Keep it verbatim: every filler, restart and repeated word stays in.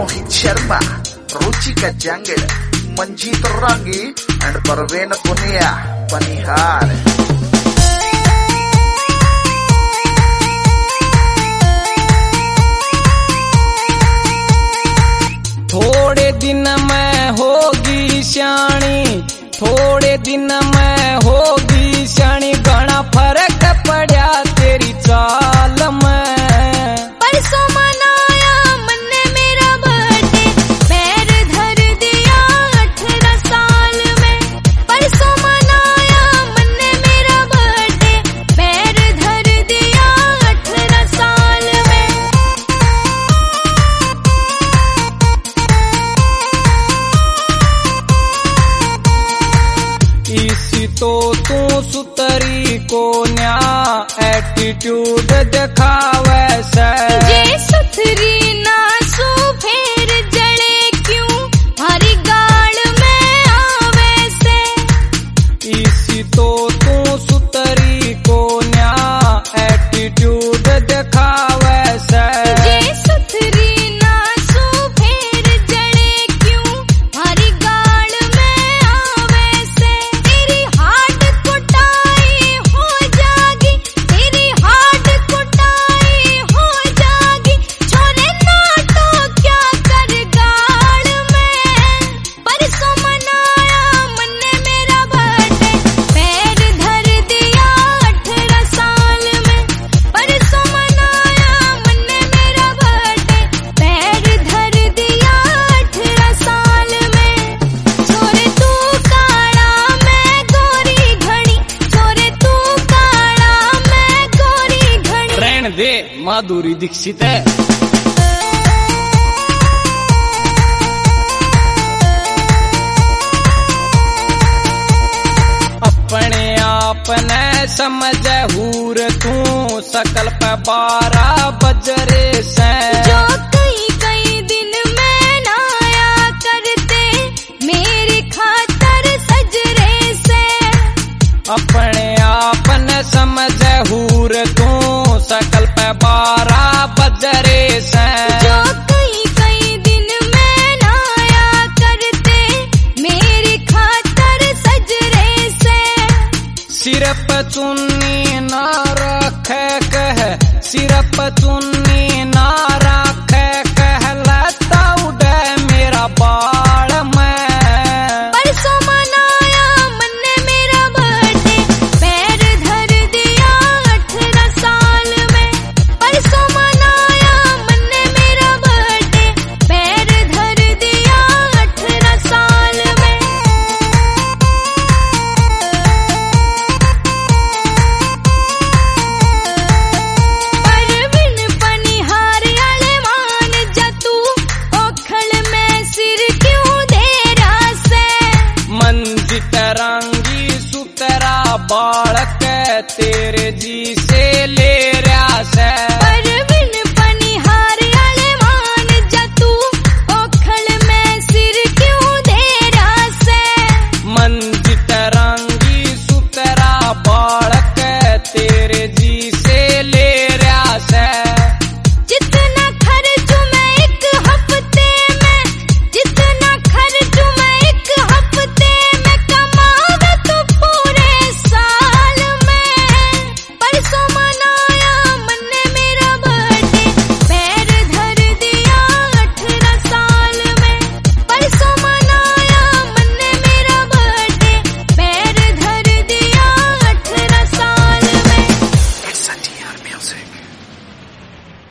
मोहित शर्मा, रुचिका जंगल, मंजीत रंगी एंड परवेन पुनिया पनिहार। थोड़े दिन में होगी श्याणी, थोड़े दिन में होगी श्याणी, घना फर्क पड़ा तेरी चाल में। परसों मनाया मन्ने मेरा बर्थडे, पैर धर दिया अठारह साल में। परसों मनाया मन्ने मेरा बर्थडे, पैर धर दिया अठारह साल में। इसी तो तू सुतरी को न्या एटीट्यूड दिखावे से। ये सुथरी ना सो फेर जले क्यों हरी गाड़ में आवे से। इसी तो तू सुतरी को न्या एटीट्यूड दिखावे से। ये सुथरी ना सो फेर जले क्यों हरी गाड़ में आवे से। तेरी हाड कुटाई हो जागी, तेरी हाड कुटाई हो जागी, छोरे नाटो क्या कर गाड़ में। परसों मनाया मन्ने मेरा बर्थडे, पैर धर दिया अठारह साल में। परसों मनाया मन्ने मेरा बर्थडे, पैर धर दिया अठारह साल में। छोरे तू काला मैं गोरी घनी, छोरे तू काला मैं गोरी घनी। रहन दे माधुरी दीक्षित है। अपने आप ने समझ हूर तू, सकल पे बारह बजरे से।